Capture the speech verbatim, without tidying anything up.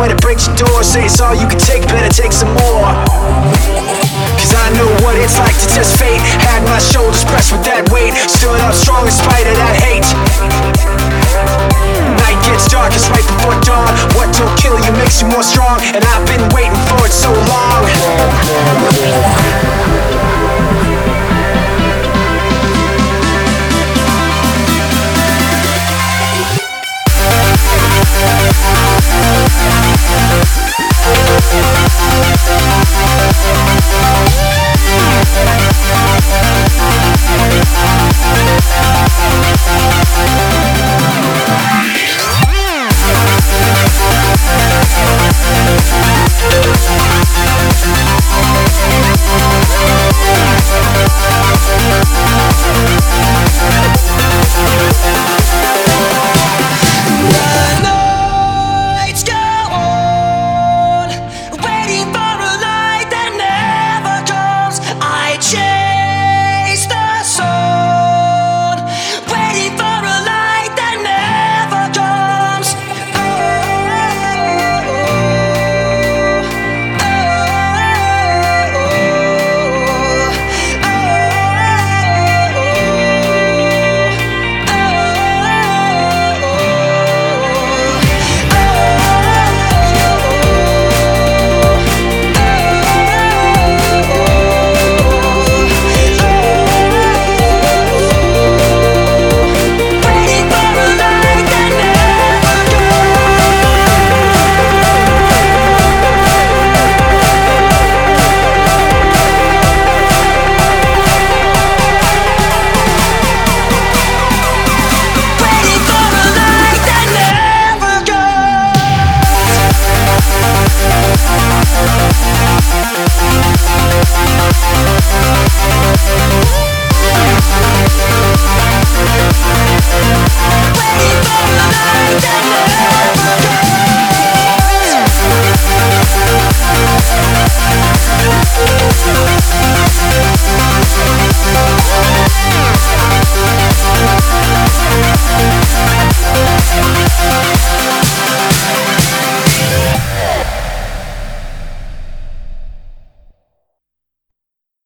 when it breaks your door. Say it's all you can take, better take some more. Cause I know what it's like to test fate. Had my shoulders pressed with that weight. Stood up strong in spite of that hate. Night gets dark, it's right before dawn. What don't kill you makes you more strong. And I've been